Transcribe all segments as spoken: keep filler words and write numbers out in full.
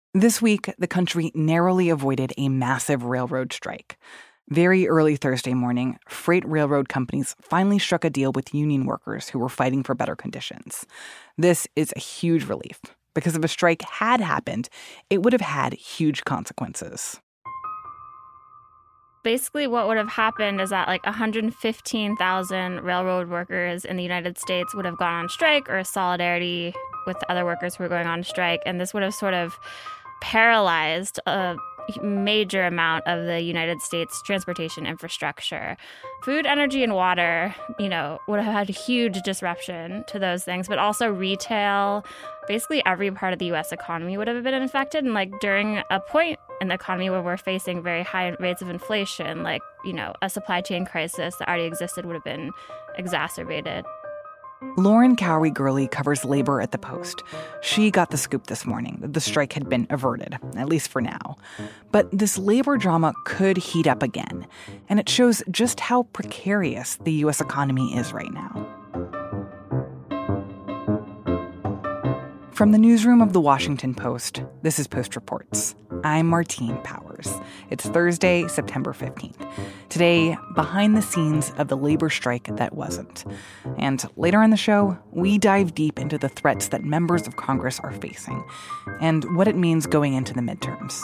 This week, the country narrowly avoided a massive railroad strike. Very early Thursday morning, freight railroad companies finally struck a deal with union workers who were fighting for better conditions. This is a huge relief, because if a strike had happened, it would have had huge consequences. Basically, what would have happened is that like one hundred fifteen thousand railroad workers in the United States would have gone on strike or solidarity with the other workers who were going on strike. And this would have sort of paralyzed a major amount of the United States transportation infrastructure. Food, energy, and water, you know, would have had a huge disruption to those things, but also retail. Basically, every part of the U S economy would have been affected. And like during a point in the economy where we're facing very high rates of inflation, like, you know, a supply chain crisis that already existed would have been exacerbated. Lauren Cowie-Gurley covers labor at The Post. She got the scoop this morning that the strike had been averted, at least for now. But this labor drama could heat up again, and it shows just how precarious the U S economy is right now. From the newsroom of The Washington Post, this is Post Reports. I'm Martine Powers. It's Thursday, September fifteenth. Today, behind the scenes of the labor strike that wasn't. And later on the show, we dive deep into the threats that members of Congress are facing and what it means going into the midterms.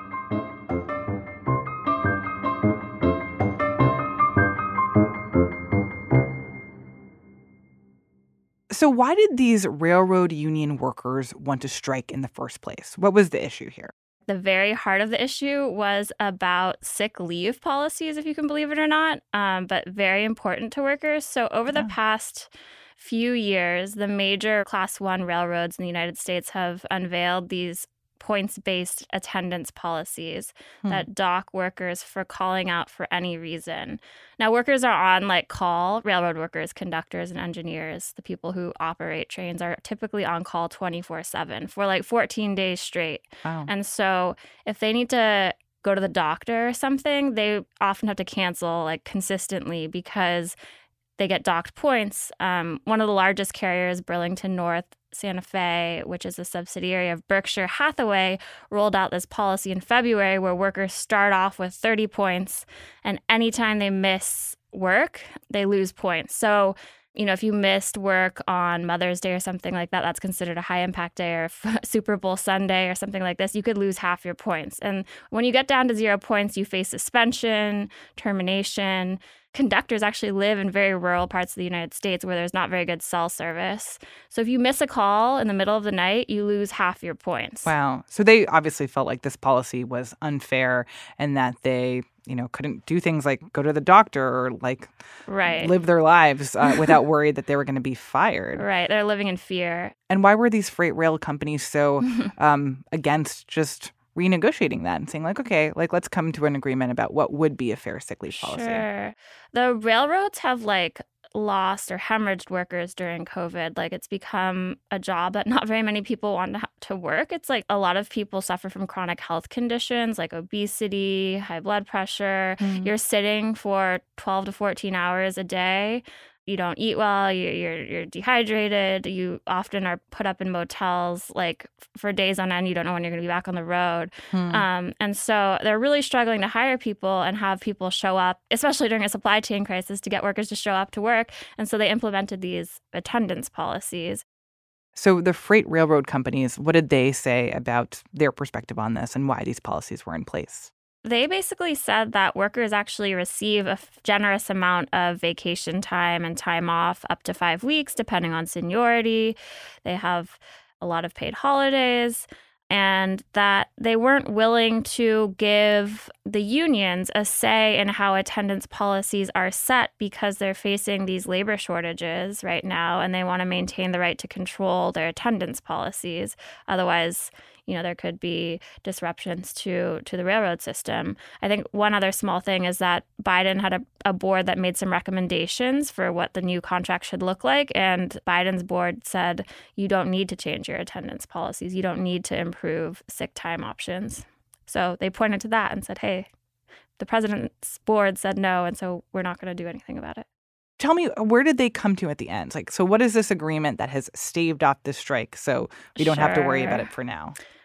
So why did these railroad union workers want to strike in the first place? What was the issue here? The very heart of the issue was about sick leave policies, if you can believe it or not, um, but very important to workers. So over yeah. the past few years, the major class one railroads in the United States have unveiled these points-based attendance policies hmm. that dock workers for calling out for any reason. Now, workers are on, like, call. Railroad workers, conductors, and engineers, the people who operate trains, are typically on call twenty-four seven for, like, fourteen days straight. Wow. And so if they need to go to the doctor or something, they often have to cancel, like, consistently because they get docked points. Um, one of the largest carriers, Burlington North Santa Fe, which is a subsidiary of Berkshire Hathaway, rolled out this policy in February where workers start off with thirty points, and anytime they miss work, they lose points. So, you know, if you missed work on Mother's Day or something like that, that's considered a high-impact day, or Super Bowl Sunday or something like this, you could lose half your points. And when you get down to zero points, you face suspension, termination. Conductors actually live in very rural parts of the United States where there's not very good cell service. So if you miss a call in the middle of the night, you lose half your points. Wow. So they obviously felt like this policy was unfair and that they, you know, couldn't do things like go to the doctor or like right. live their lives uh, without worry that they were going to be fired. Right. They're living in fear. And why were these freight rail companies so um, against just renegotiating that and saying, like, okay, like, let's come to an agreement about what would be a fair sick leave policy? Sure. The railroads have, like, lost or hemorrhaged workers during COVID. Like, it's become a job that not very many people want to, ha- to work. It's like a lot of people suffer from chronic health conditions like obesity, high blood pressure. Mm. You're sitting for twelve to fourteen hours a day. You don't eat well, you, you're you're dehydrated, you often are put up in motels, like, for days on end. You don't know when you're going to be back on the road. Hmm. Um, and so they're really struggling to hire people and have people show up, especially during a supply chain crisis, to get workers to show up to work. And so they implemented these attendance policies. So the freight railroad companies, what did they say about their perspective on this and why these policies were in place? They basically said that workers actually receive a generous amount of vacation time and time off, up to five weeks, depending on seniority. They have a lot of paid holidays, and that they weren't willing to give the unions a say in how attendance policies are set because they're facing these labor shortages right now, and they want to maintain the right to control their attendance policies. Otherwise, you know, there could be disruptions to to the railroad system. I think one other small thing is that Biden had a, a board that made some recommendations for what the new contract should look like. And Biden's board said, you don't need to change your attendance policies. You don't need to improve sick time options. So they pointed to that and said, hey, the president's board said no, and so we're not going to do anything about it. Tell me, where did they come to at the end? Like, so what is this agreement that has staved off this strike so we don't Sure. have to worry about it for now?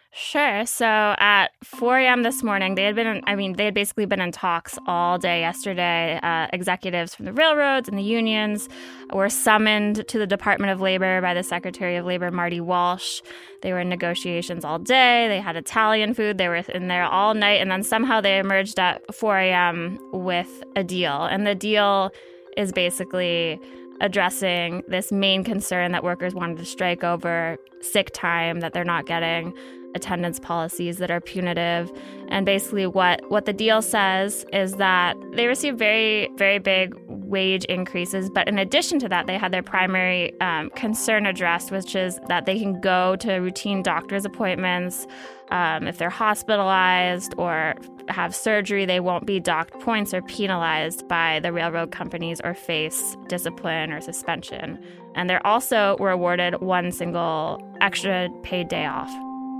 Sure. So at four a.m. this morning, they had been, in, I mean, they had basically been in talks all day yesterday. Uh, executives from the railroads and the unions were summoned to the Department of Labor by the Secretary of Labor, Marty Walsh. They were in negotiations all day. They had Italian food. They were in there all night. And then somehow they emerged at four a.m. with a deal. And the deal is basically addressing this main concern that workers wanted to strike over, sick time that they're not getting, attendance policies that are punitive. And basically what, what the deal says is that they receive very, very big wage increases. But in addition to that, they had their primary um, concern addressed, which is that they can go to routine doctor's appointments. Um, if they're hospitalized or have surgery, they won't be docked points or penalized by the railroad companies or face discipline or suspension. And they're also were awarded one single extra paid day off.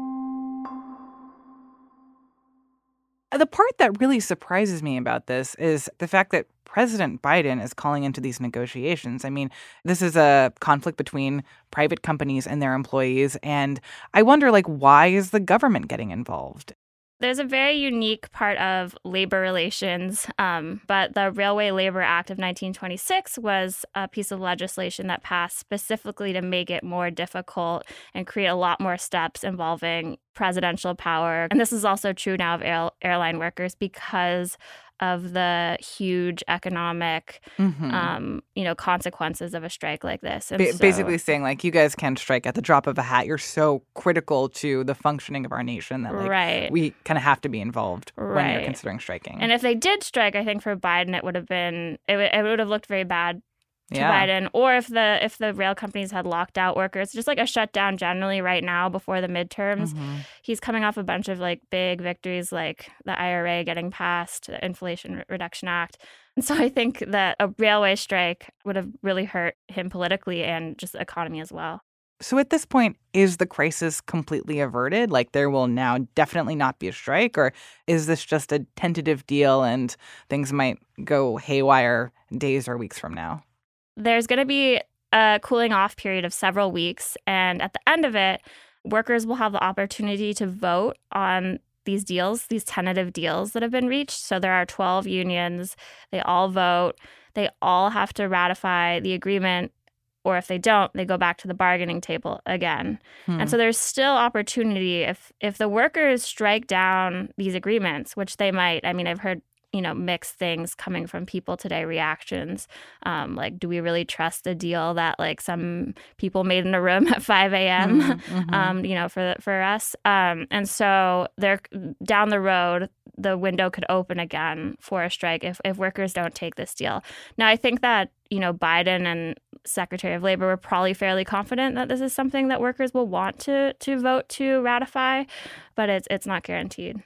The part that really surprises me about this is the fact that President Biden is calling into these negotiations. I mean, this is a conflict between private companies and their employees. And I wonder, like, why is the government getting involved? There's a very unique part of labor relations, um, but the Railway Labor Act of nineteen twenty-six was a piece of legislation that passed specifically to make it more difficult and create a lot more steps involving presidential power. And this is also true now of air- airline workers because of the huge economic, mm-hmm. um, you know, consequences of a strike like this. Ba- so, basically saying, like, you guys can strike at the drop of a hat. You're so critical to the functioning of our nation that, like, right. we kind of have to be involved right. when you're considering striking. And if they did strike, I think for Biden, it would have been, it, w- it would have looked very bad to yeah. Biden, or if the if the rail companies had locked out workers, just like a shutdown generally right now before the midterms. Mm-hmm. He's coming off a bunch of like big victories, like the I R A getting passed, the Inflation Reduction Act. And so I think that a railway strike would have really hurt him politically and just the economy as well. So at this point, is the crisis completely averted? Like, there will now definitely not be a strike? Or is this just a tentative deal and things might go haywire days or weeks from now? There's going to be a cooling off period of several weeks. And at the end of it, workers will have the opportunity to vote on these deals, these tentative deals that have been reached. So there are twelve unions. They all vote. They all have to ratify the agreement. Or if they don't, they go back to the bargaining table again. Hmm. And so there's still opportunity if if the workers strike down these agreements, which they might. I mean, I've heard you know, mixed things coming from people today, reactions. Um, like, do we really trust a deal that like some people made in a room at five a.m., mm-hmm. um, you know, for for us? Um, and so they're down the road, the window could open again for a strike if, if workers don't take this deal. Now, I think that, you know, Biden and Secretary of Labor were probably fairly confident that this is something that workers will want to to vote to ratify, but it's it's not guaranteed.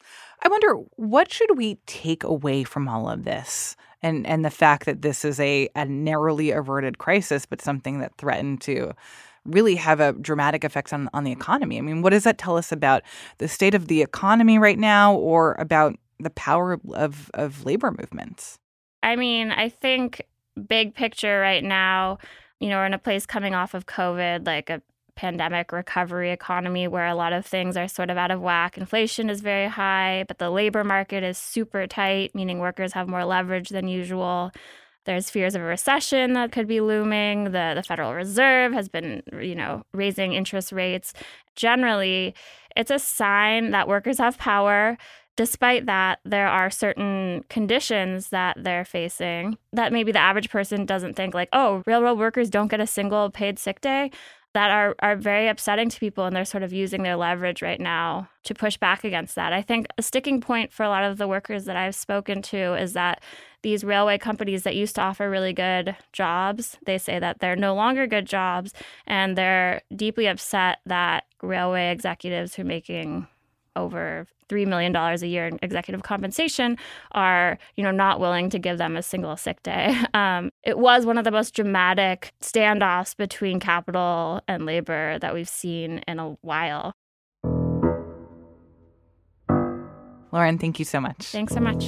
I wonder, what should we take away from all of this and, and the fact that this is a, a narrowly averted crisis, but something that threatened to really have a dramatic effect on, on the economy? I mean, what does that tell us about the state of the economy right now or about the power of, of labor movements? I mean, I think big picture right now, you know, we're in a place coming off of COVID, like a pandemic recovery economy where a lot of things are sort of out of whack. Inflation is very high, but the labor market is super tight, meaning workers have more leverage than usual. There's fears of a recession that could be looming. The, the Federal Reserve has been, you know, raising interest rates. Generally, it's a sign that workers have power. Despite that, there are certain conditions that they're facing that maybe the average person doesn't think, like, oh, railroad workers don't get a single paid sick day, that are, are very upsetting to people, and they're sort of using their leverage right now to push back against that. I think a sticking point for a lot of the workers that I've spoken to is that these railway companies that used to offer really good jobs, they say that they're no longer good jobs, and they're deeply upset that railway executives who are making over three million dollars a year in executive compensation are, you know, not willing to give them a single sick day. Um, it was one of the most dramatic standoffs between capital and labor that we've seen in a while. Lauren, thank you so much. Thanks so much.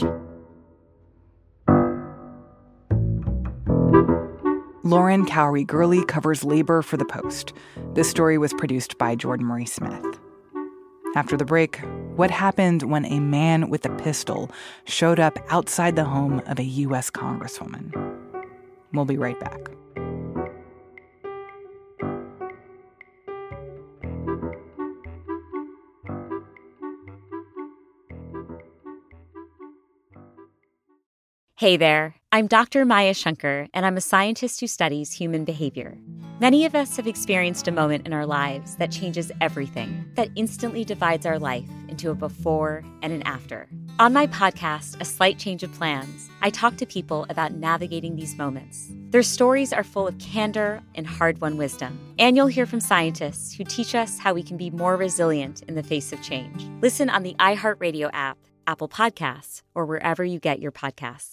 Lauren Cowrie-Gurley covers labor for The Post. This story was produced by Jordan Marie Smith. After the break, what happened when a man with a pistol showed up outside the home of a U S congresswoman. We'll be right back. Hey there, I'm Doctor Maya Shankar, and I'm a scientist who studies human behavior. Many of us have experienced a moment in our lives that changes everything, that instantly divides our life into a before and an after. On my podcast, A Slight Change of Plans, I talk to people about navigating these moments. Their stories are full of candor and hard-won wisdom. And you'll hear from scientists who teach us how we can be more resilient in the face of change. Listen on the iHeartRadio app, Apple Podcasts, or wherever you get your podcasts.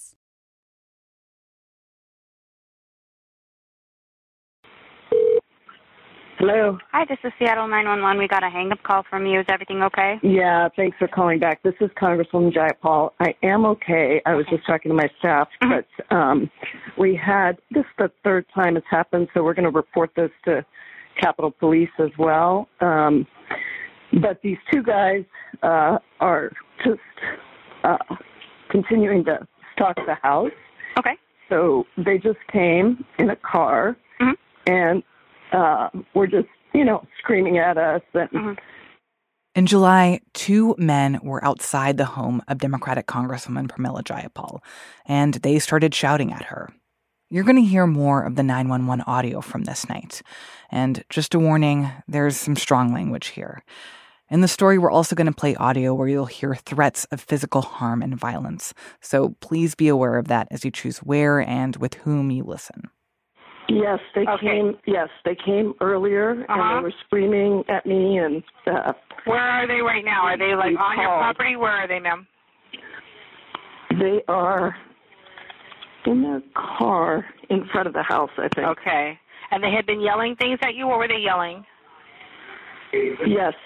Hello. Hi, this is Seattle nine one one. We got a hang-up call from you. Is everything okay? Yeah, thanks for calling back. This is Congresswoman Jayapal. I am okay. I was okay. just talking to my staff, mm-hmm. but um, we had, this is the third time it's happened, so we're going to report this to Capitol Police as well. Um, but these two guys uh, are just uh, continuing to stalk the house. Okay. So they just came in a car, mm-hmm. and Uh, were just, you know, screaming at us. And mm-hmm. In July, two men were outside the home of Democratic Congresswoman Pramila Jayapal, and they started shouting at her. You're going to hear more of the nine one one audio from this night. And just a warning, there's some strong language here. In the story, we're also going to play audio where you'll hear threats of physical harm and violence. So please be aware of that as you choose where and with whom you listen. Yes, they okay. came. Yes, they came earlier, uh-huh. and they were screaming at me. And uh, where are they right now? Are they like on your property? Where are they, ma'am? They are in their car in front of the house, I think. Okay. And they had been yelling things at you. What were they yelling? Yes.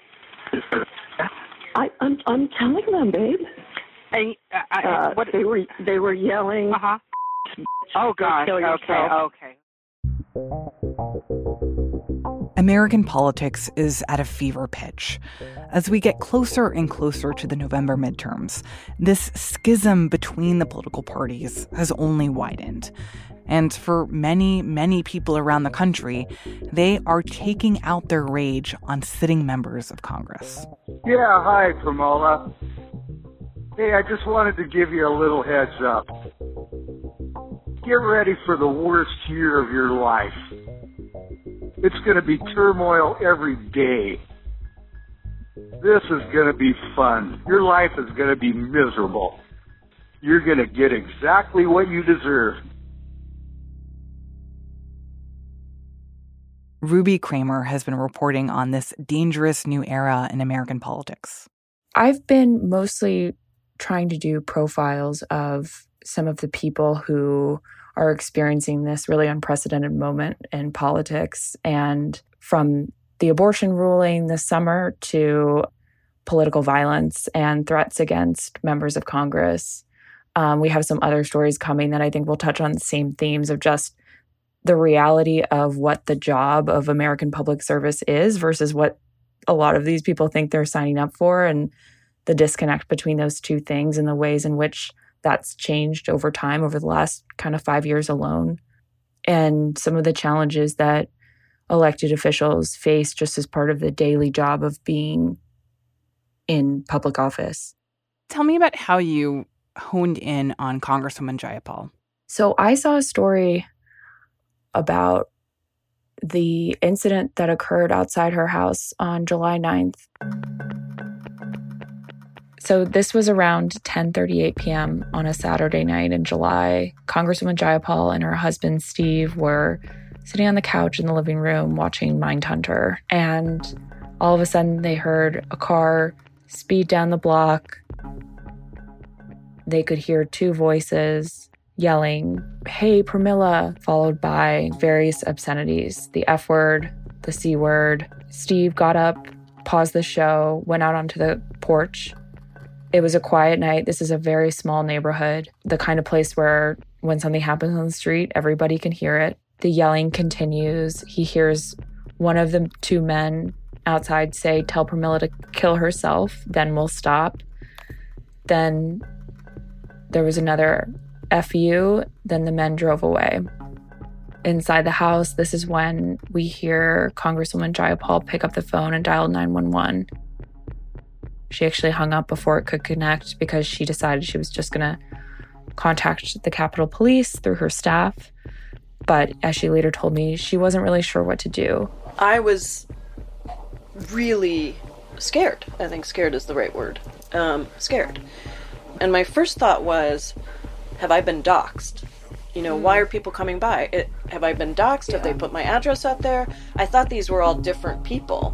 I, I'm. I'm telling them, babe. And, uh, uh, what? They were. They were yelling. Uh huh. Oh, gosh. Okay, okay. American politics is at a fever pitch. As we get closer and closer to the November midterms, this schism between the political parties has only widened. And for many, many people around the country, they are taking out their rage on sitting members of Congress. Yeah, hi, Pramila. Hey, I just wanted to give you a little heads up. Get ready for the worst year of your life. It's going to be turmoil every day. This is going to be fun. Your life is going to be miserable. You're going to get exactly what you deserve. Ruby Kramer has been reporting on this dangerous new era in American politics. I've been mostly trying to do profiles of some of the people who are experiencing this really unprecedented moment in politics. And from the abortion ruling this summer to political violence and threats against members of Congress. Um, we have some other stories coming that I think will touch on the same themes of just the reality of what the job of American public service is versus what a lot of these people think they're signing up for, and the disconnect between those two things and the ways in which that's changed over time, over the last kind of five years alone, and some of the challenges that elected officials face just as part of the daily job of being in public office. Tell me about how you honed in on Congresswoman Jayapal. So I saw a story about the incident that occurred outside her house on July ninth. So this was around ten thirty-eight p.m. on a Saturday night in July. Congresswoman Jayapal and her husband, Steve, were sitting on the couch in the living room watching Mindhunter. And all of a sudden, they heard a car speed down the block. They could hear two voices yelling, "Hey, Pramila," followed by various obscenities, the F word, the C word. Steve got up, paused the show, went out onto the porch. It was a quiet night. This is a very small neighborhood, the kind of place where when something happens on the street, everybody can hear it. The yelling continues. He hears one of the two men outside say, tell Pramila to kill herself, then we'll stop. Then there was another F you, then the men drove away. Inside the house, this is when we hear Congresswoman Jayapal pick up the phone and dial nine one one. She actually hung up before it could connect because she decided she was just going to contact the Capitol Police through her staff. But as she later told me, she wasn't really sure what to do. I was really scared. I think scared is the right word. Um, scared. And my first thought was, have I been doxxed? You know, mm. why are people coming by? It, have I been doxxed? Yeah. Have they put my address out there? I thought these were all different people.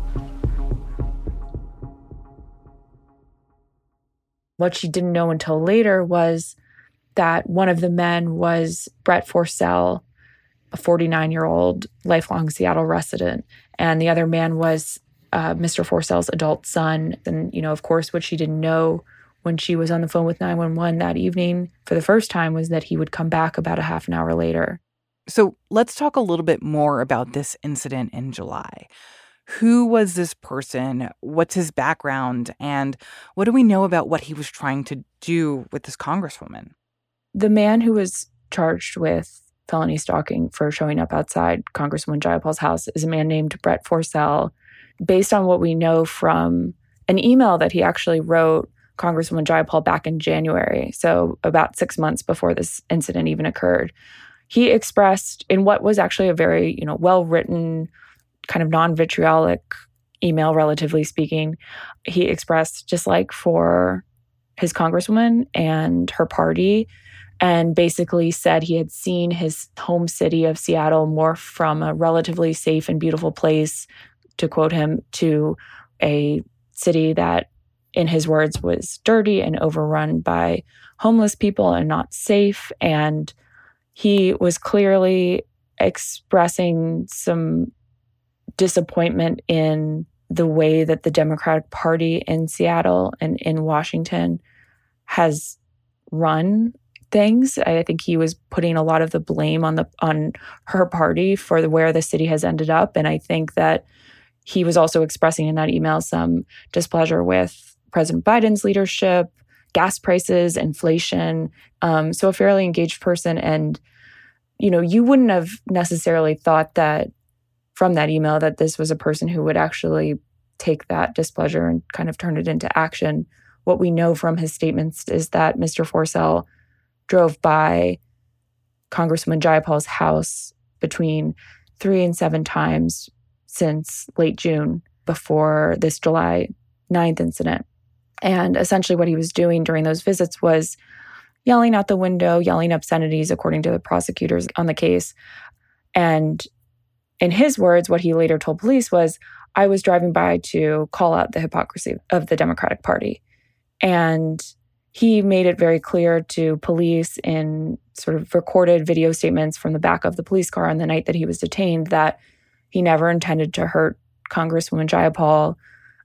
What she didn't know until later was that one of the men was Brett Forcell, a forty-nine-year-old lifelong Seattle resident, and the other man was uh, Mister Forcell's adult son. And, you know, of course, what she didn't know when she was on the phone with nine one one that evening for the first time was that he would come back about a half an hour later. So let's talk a little bit more about this incident in July. Who was this person? What's his background? And what do we know about what he was trying to do with this congresswoman? The man who was charged with felony stalking for showing up outside Congresswoman Jayapal's house is a man named Brett Forcell. Based on what we know from an email that he actually wrote Congresswoman Jayapal back in January, so about six months before this incident even occurred, he expressed in what was actually a very, you know, well-written, kind of non-vitriolic email, relatively speaking, he expressed dislike for his congresswoman and her party, and basically said he had seen his home city of Seattle morph from a relatively safe and beautiful place, to quote him, to a city that, in his words, was dirty and overrun by homeless people and not safe. And he was clearly expressing some disappointment in the way that the Democratic Party in Seattle and in Washington has run things. I think he was putting a lot of the blame on the on her party for the, where the city has ended up. And I think that he was also expressing in that email some displeasure with President Biden's leadership, gas prices, inflation. Um, so a fairly engaged person. And, you know, you wouldn't have necessarily thought that from that email that this was a person who would actually take that displeasure and kind of turn it into action. What we know from his statements is that Mister Forcell drove by Congresswoman Jayapal's house between three and seven times since late June before this July ninth incident. And essentially what he was doing during those visits was yelling out the window, yelling obscenities, according to the prosecutors on the case. And in his words, what he later told police was, I was driving by to call out the hypocrisy of the Democratic Party. And he made it very clear to police in sort of recorded video statements from the back of the police car on the night that he was detained that he never intended to hurt Congresswoman Jayapal.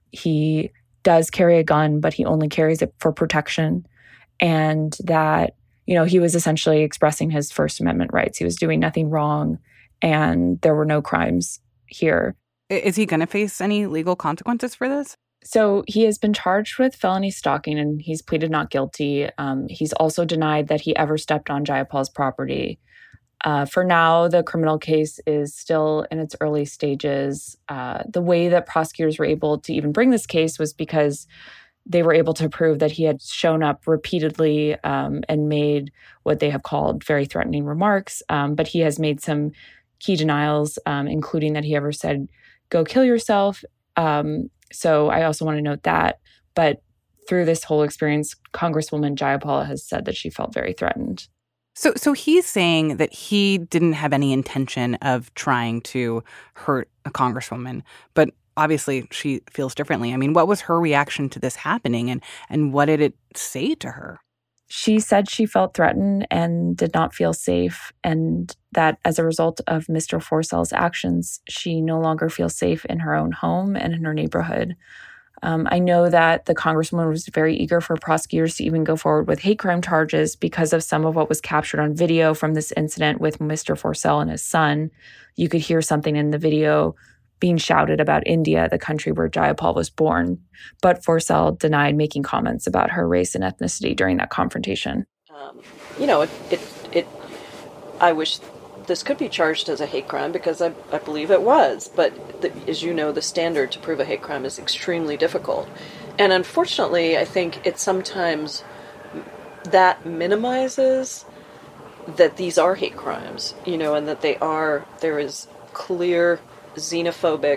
He does carry a gun, but he only carries it for protection. And that, you know, he was essentially expressing his First Amendment rights. He was doing nothing wrong, and there were no crimes here. Is he going to face any legal consequences for this? So he has been charged with felony stalking, and he's pleaded not guilty. Um, he's also denied that he ever stepped on Jayapal's property. Uh, for now, the criminal case is still in its early stages. Uh, the way that prosecutors were able to even bring this case was because they were able to prove that he had shown up repeatedly um, and made what they have called very threatening remarks. Um, but he has made some key denials, um, including that he ever said, go kill yourself. Um, so I also want to note that. But through this whole experience, Congresswoman Jayapal has said that she felt very threatened. So so he's saying that he didn't have any intention of trying to hurt a congresswoman, but obviously she feels differently. I mean, what was her reaction to this happening, and, and what did it say to her? She said she felt threatened and did not feel safe, and that as a result of Mister Forcell's actions, she no longer feels safe in her own home and in her neighborhood. Um, I know that the congresswoman was very eager for prosecutors to even go forward with hate crime charges because of some of what was captured on video from this incident with Mister Forcell and his son. You could hear something in the video being shouted about India, the country where Jayapal was born. But Forcell denied making comments about her race and ethnicity during that confrontation. Um, you know, it, it, it, I wish this could be charged as a hate crime because I, I believe it was. But the, as you know, the standard to prove a hate crime is extremely difficult. And unfortunately, I think it sometimes that minimizes that these are hate crimes, you know, and that they are, there is clear xenophobic,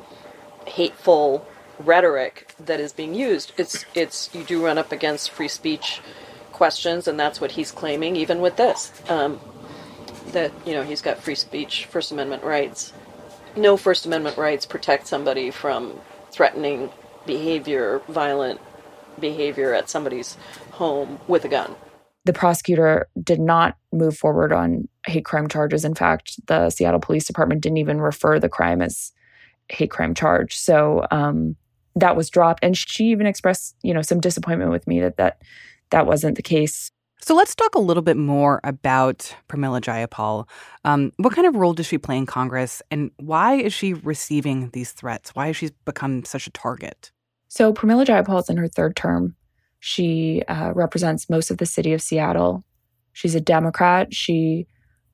hateful rhetoric that is being used. It's, it's, you do run up against free speech questions, and that's what he's claiming, even with this, um, that, you know, he's got free speech, First Amendment rights. No First Amendment rights protect somebody from threatening behavior, violent behavior at somebody's home with a gun. The prosecutor did not move forward on hate crime charges. In fact, the Seattle Police Department didn't even refer the crime as hate crime charge. So um, that was dropped. And she even expressed, you know, some disappointment with me that that, that wasn't the case. So let's talk a little bit more about Pramila Jayapal. Um, what kind of role does she play in Congress, and why is she receiving these threats? Why has she become such a target? So Pramila Jayapal is in her third term. She uh, represents most of the city of Seattle. She's a Democrat. She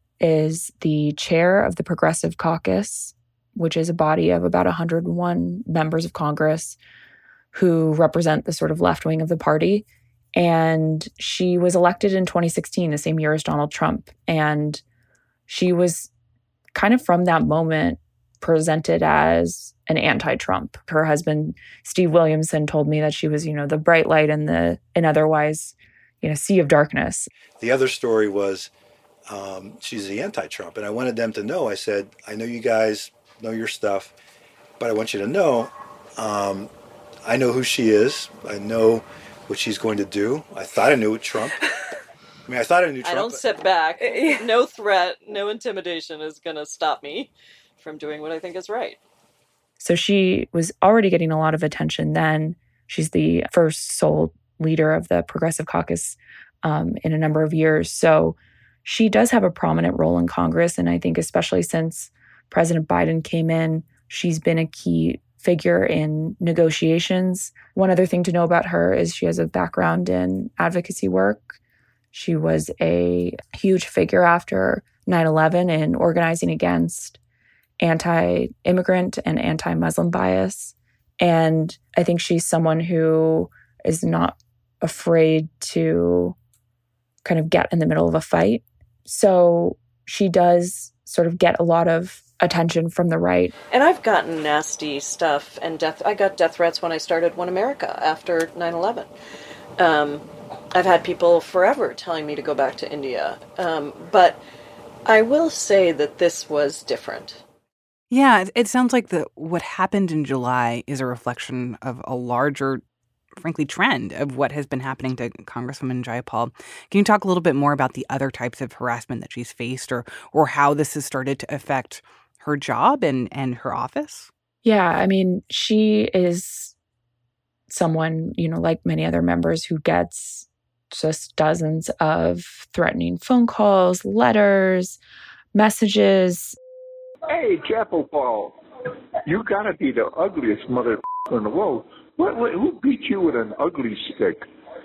is the chair of the Progressive Caucus, which is a body of about one hundred one members of Congress who represent the sort of left wing of the party. And she was elected in twenty sixteen, the same year as Donald Trump. And she was kind of from that moment presented as an anti-Trump. Her husband, Steve Williamson, told me that she was, you know, the bright light in the an otherwise, you know, sea of darkness. The other story was um, she's the anti-Trump. And I wanted them to know, I said, I know you guys know your stuff, but I want you to know, um, I know who she is. I know what she's going to do. I thought I knew Trump. I mean, I thought I knew Trump. I don't sit back. No threat, no intimidation is going to stop me from doing what I think is right. So she was already getting a lot of attention then. She's the first sole leader of the Progressive Caucus um, in a number of years. So she does have a prominent role in Congress. And I think especially since President Biden came in, she's been a key figure in negotiations. One other thing to know about her is she has a background in advocacy work. She was a huge figure after nine eleven in organizing against anti-immigrant and anti-Muslim bias. And I think she's someone who is not afraid to kind of get in the middle of a fight. So she does sort of get a lot of attention from the right. And I've gotten nasty stuff and death. I got death threats when I started One America after nine eleven. Um, I've had people forever telling me to go back to India. Um, but I will say that this was different. Yeah, it, it sounds like the what happened in July is a reflection of a larger, frankly, trend of what has been happening to Congresswoman Jayapal. Can you talk a little bit more about the other types of harassment that she's faced, or or how this has started to affect her job and, and her office? Yeah, I mean, she is someone, you know, like many other members who gets just dozens of threatening phone calls, letters, messages. Hey, Jayapal, you gotta be the ugliest motherfucker in the world. What, what, who beat you with an ugly stick?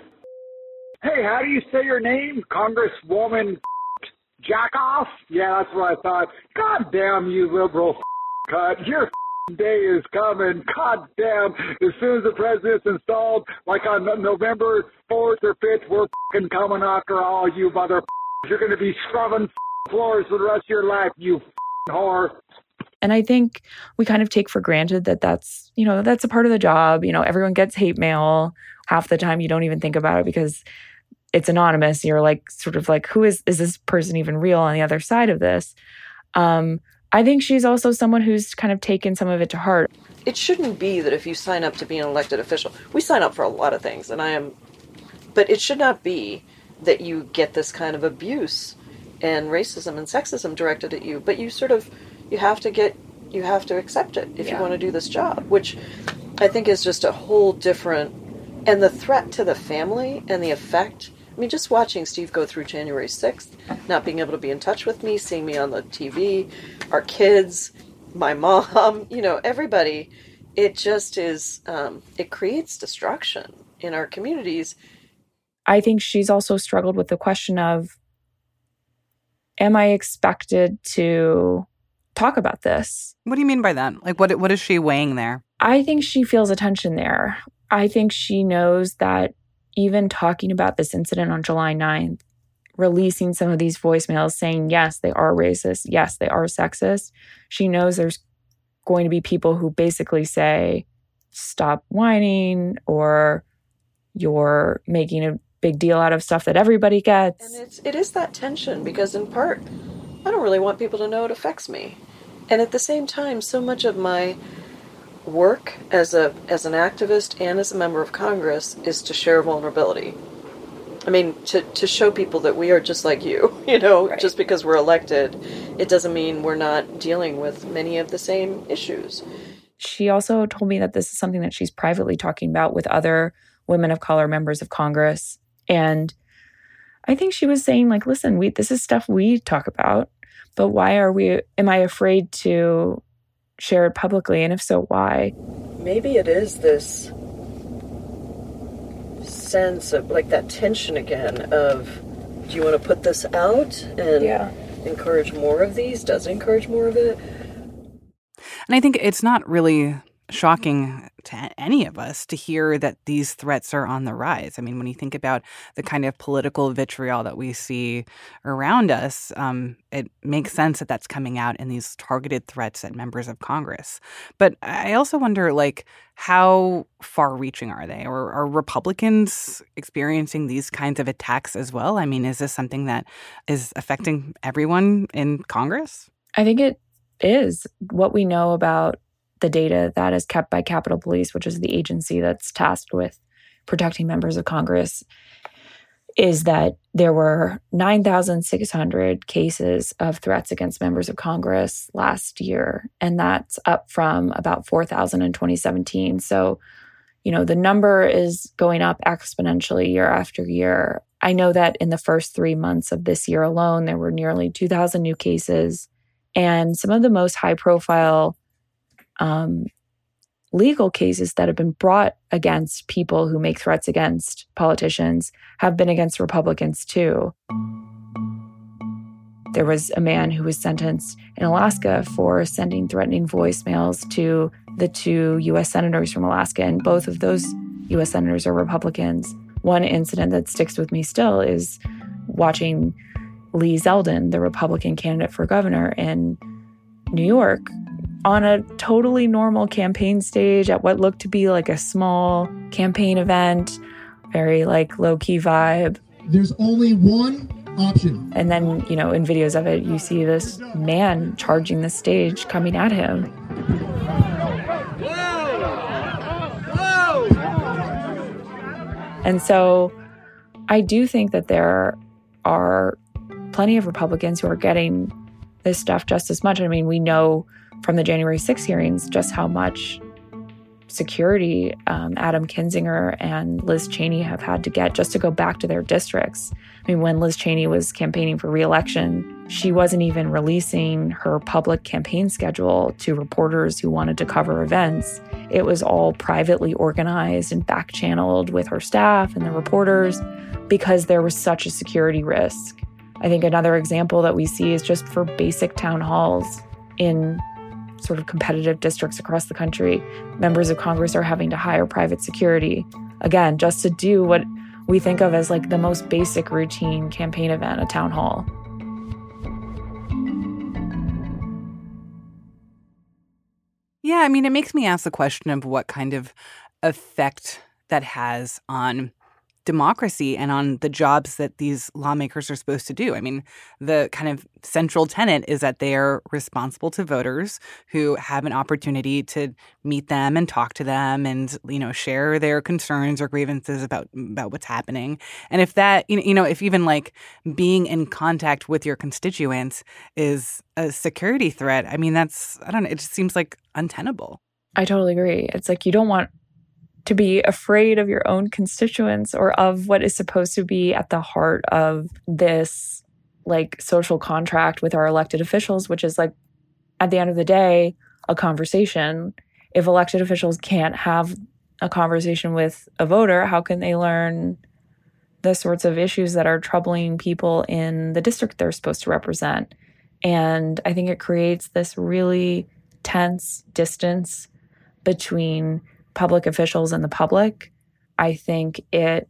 Hey, how do you say your name? Congresswoman Jackoff? Yeah, that's what I thought. God damn you, liberal cut. Your day is coming. God damn. As soon as the president's installed, like on November fourth or fifth, we're coming after all you motherfuckers. You're going to be scrubbing floors for the rest of your life, you whore. And I think we kind of take for granted that that's, you know, that's a part of the job. You know, everyone gets hate mail. Half the time you don't even think about it because it's anonymous. You're like, sort of like, who is, is this person even real on the other side of this? Um, I think she's also someone who's kind of taken some of it to heart. It shouldn't be that if you sign up to be an elected official, we sign up for a lot of things, and I am, but it should not be that you get this kind of abuse and racism and sexism directed at you, but you sort of, you have to get, you have to accept it if yeah. you want to do this job, which I think is just a whole different, and the threat to the family and the effect. I mean, just watching Steve go through January sixth, not being able to be in touch with me, seeing me on the T V, our kids, my mom, you know, everybody. It just is, um, it creates destruction in our communities. I think she's also struggled with the question of, am I expected to talk about this? What do you mean by that? Like, what what is she weighing there? I think she feels a tension there. I think she knows that even talking about this incident on July ninth, releasing some of these voicemails saying, yes, they are racist, yes, they are sexist, she knows there's going to be people who basically say, stop whining, or you're making a big deal out of stuff that everybody gets. And it's, it is that tension because in part, I don't really want people to know it affects me. And at the same time, so much of my work as a as an activist and as a member of Congress is to share vulnerability. I mean, to, to show people that we are just like you, you know, right. Just because we're elected, it doesn't mean we're not dealing with many of the same issues. She also told me that this is something that she's privately talking about with other women of color members of Congress. And I think she was saying, like, listen, we this is stuff we talk about, but why are we, am I afraid to share it publicly? And if so, why? Maybe it is this sense of like that tension again of, do you want to put this out and yeah. encourage more of these? Does it encourage more of it? And I think it's not really shocking to any of us to hear that these threats are on the rise. I mean, when you think about the kind of political vitriol that we see around us, um, it makes sense that that's coming out in these targeted threats at members of Congress. But I also wonder, like, how far-reaching are they? Or are Republicans experiencing these kinds of attacks as well? I mean, is this something that is affecting everyone in Congress? I think it is. What we know about the data that is kept by Capitol Police, which is the agency that's tasked with protecting members of Congress, is that there were nine thousand six hundred cases of threats against members of Congress last year. And that's up from about four thousand in twenty seventeen. So, you know, the number is going up exponentially year after year. I know that in the first three months of this year alone, there were nearly two thousand new cases. And some of the most high-profile Um, legal cases that have been brought against people who make threats against politicians have been against Republicans too. There was a man who was sentenced in Alaska for sending threatening voicemails to the two U S senators from Alaska, and both of those U S senators are Republicans. One incident that sticks with me still is watching Lee Zeldin, the Republican candidate for governor in New York, on a totally normal campaign stage at what looked to be like a small campaign event, very like low-key vibe. There's only one option. And then, you know, in videos of it, you see this man charging the stage coming at him. And so I do think that there are plenty of Republicans who are getting this stuff just as much. I mean, we know from the January sixth hearings just how much security um, Adam Kinzinger and Liz Cheney have had to get just to go back to their districts. I mean, when Liz Cheney was campaigning for re-election, she wasn't even releasing her public campaign schedule to reporters who wanted to cover events. It was all privately organized and back-channeled with her staff and the reporters because there was such a security risk. I think another example that we see is just for basic town halls in sort of competitive districts across the country. Members of Congress are having to hire private security, again, just to do what we think of as like the most basic routine campaign event, a town hall. Yeah, I mean, it makes me ask the question of what kind of effect that has on democracy and on the jobs that these lawmakers are supposed to do. I mean, the kind of central tenet is that they are responsible to voters who have an opportunity to meet them and talk to them and, you know, share their concerns or grievances about about what's happening. And if that, you know, if even like being in contact with your constituents is a security threat, I mean, that's, I don't know, it just seems like untenable. I totally agree. It's like you don't want to be afraid of your own constituents or of what is supposed to be at the heart of this like social contract with our elected officials, which is like, at the end of the day, a conversation. If elected officials can't have a conversation with a voter, how can they learn the sorts of issues that are troubling people in the district they're supposed to represent? And I think it creates this really tense distance between public officials and the public. I think it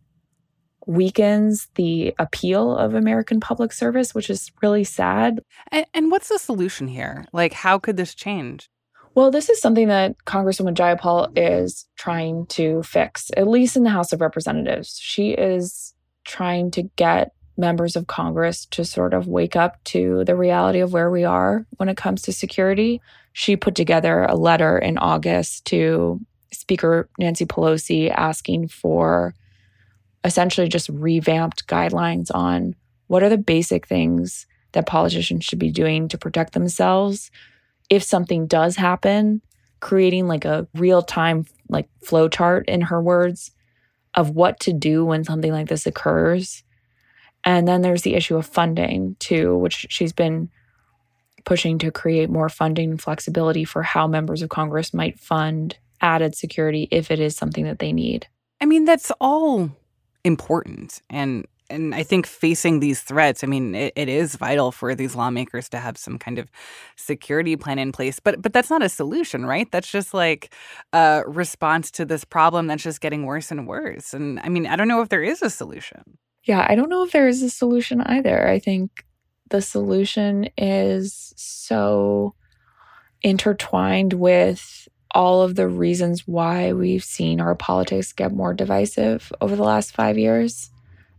weakens the appeal of American public service, which is really sad. And, and what's the solution here? Like, how could this change? Well, this is something that Congresswoman Jayapal is trying to fix, at least in the House of Representatives. She is trying to get members of Congress to sort of wake up to the reality of where we are when it comes to security. She put together a letter in August to Speaker Nancy Pelosi asking for essentially just revamped guidelines on what are the basic things that politicians should be doing to protect themselves if something does happen, creating like a real-time like flow chart, in her words, of what to do when something like this occurs. And then there's the issue of funding too, which she's been pushing to create more funding and flexibility for how members of Congress might fund added security if it is something that they need. I mean, that's all important. And and I think facing these threats, I mean, it, it is vital for these lawmakers to have some kind of security plan in place. But but that's not a solution, right? That's just like a response to this problem that's just getting worse and worse. And I mean, I don't know if there is a solution. Yeah, I don't know if there is a solution either. I think the solution is so intertwined with all of the reasons why we've seen our politics get more divisive over the last five years.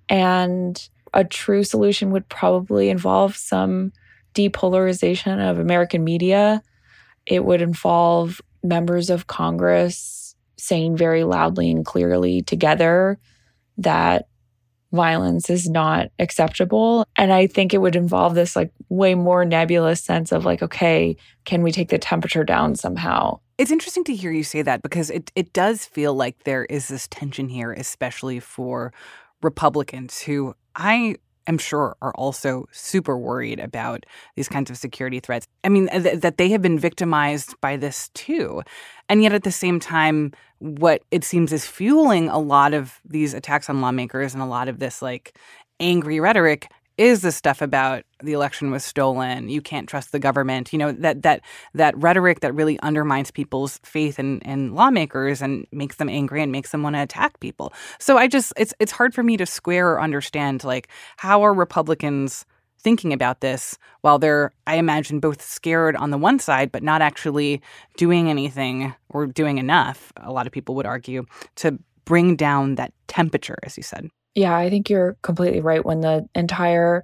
And a true solution would probably involve some depolarization of American media. It would involve members of Congress saying very loudly and clearly together that violence is not acceptable. And I think it would involve this like way more nebulous sense of like, okay, can we take the temperature down somehow? It's interesting to hear you say that because it, it does feel like there is this tension here, especially for Republicans who I am sure are also super worried about these kinds of security threats. I mean, th- that they have been victimized by this too. And yet at the same time, what it seems is fueling a lot of these attacks on lawmakers and a lot of this like angry rhetoric is the stuff about the election was stolen, you can't trust the government, you know, that that that rhetoric that really undermines people's faith in, in lawmakers and makes them angry and makes them want to attack people. So I just, it's it's hard for me to square or understand, like, how are Republicans thinking about this while they're, I imagine, both scared on the one side, but not actually doing anything or doing enough, a lot of people would argue, to bring down that temperature, as you said. Yeah, I think you're completely right. When the entire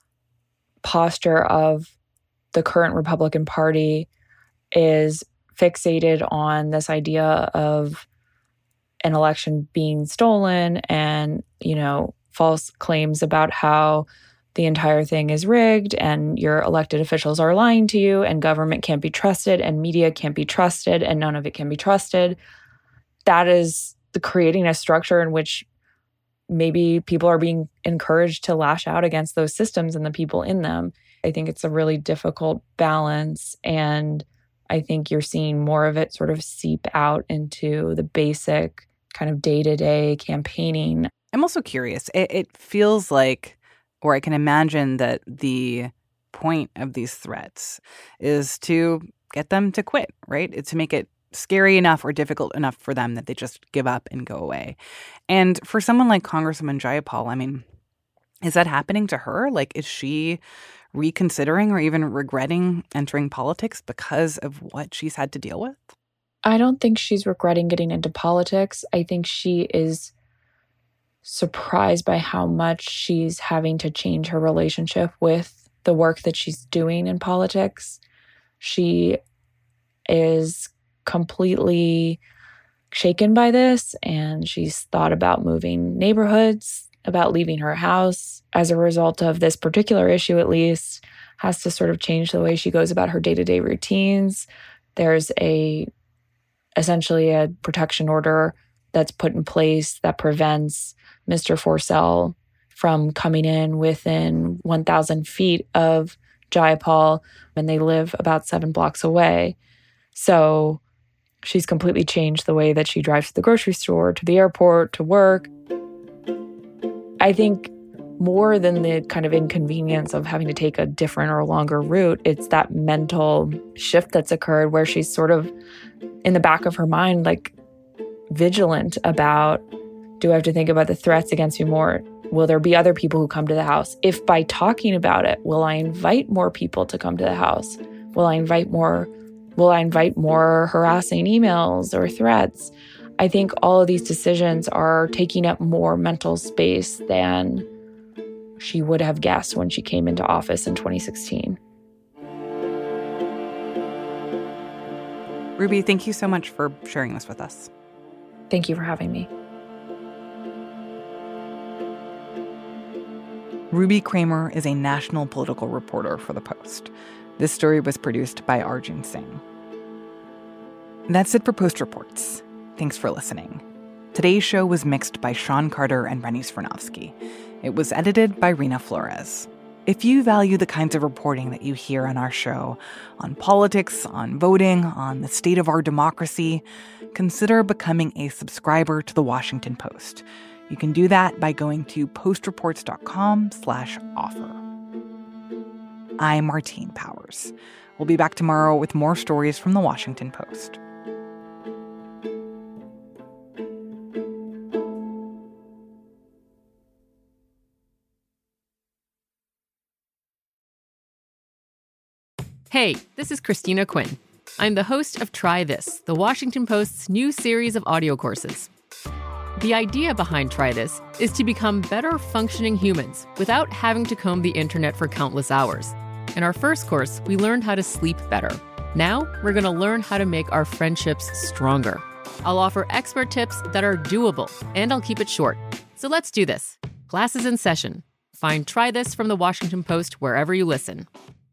posture of the current Republican Party is fixated on this idea of an election being stolen and, you know, false claims about how the entire thing is rigged and your elected officials are lying to you and government can't be trusted and media can't be trusted and none of it can be trusted, that is the creating a structure in which maybe people are being encouraged to lash out against those systems and the people in them. I think it's a really difficult balance. And I think you're seeing more of it sort of seep out into the basic kind of day-to-day campaigning. I'm also curious. It, it feels like, or I can imagine that the point of these threats is to get them to quit, right? It's to make it scary enough or difficult enough for them that they just give up and go away. And for someone like Congresswoman Jayapal, I mean, is that happening to her? Like, is she reconsidering or even regretting entering politics because of what she's had to deal with? I don't think she's regretting getting into politics. I think she is surprised by how much she's having to change her relationship with the work that she's doing in politics. She is completely shaken by this, and she's thought about moving neighborhoods, about leaving her house as a result of this particular issue, at least, has to sort of change the way she goes about her day-to-day routines. There's a essentially a protection order that's put in place that prevents Mister Forcell from coming in within one thousand feet of Jayapal, and they live about seven blocks away. So she's completely changed the way that she drives to the grocery store, to the airport, to work. I think more than the kind of inconvenience of having to take a different or longer route, it's that mental shift that's occurred where she's sort of in the back of her mind, like vigilant about, do I have to think about the threats against me more? Will there be other people who come to the house? If by talking about it, will I invite more people to come to the house? Will I invite more, will I invite more harassing emails or threats? I think all of these decisions are taking up more mental space than she would have guessed when she came into office in twenty sixteen. Ruby, thank you so much for sharing this with us. Thank you for having me. Ruby Kramer is a national political reporter for The Post. This story was produced by Arjun Singh. That's it for Post Reports. Thanks for listening. Today's show was mixed by Sean Carter and Rennie Svirnovsky. It was edited by Rena Flores. If you value the kinds of reporting that you hear on our show, on politics, on voting, on the state of our democracy, consider becoming a subscriber to The Washington Post. You can do that by going to postreports.com slash offer. I'm Martine Powers. We'll be back tomorrow with more stories from The Washington Post. Hey, this is Christina Quinn. I'm the host of Try This, The Washington Post's new series of audio courses. The idea behind Try This is to become better functioning humans without having to comb the internet for countless hours. In our first course, we learned how to sleep better. Now, we're going to learn how to make our friendships stronger. I'll offer expert tips that are doable, and I'll keep it short. So let's do this. Class is in session. Find Try This from The Washington Post wherever you listen.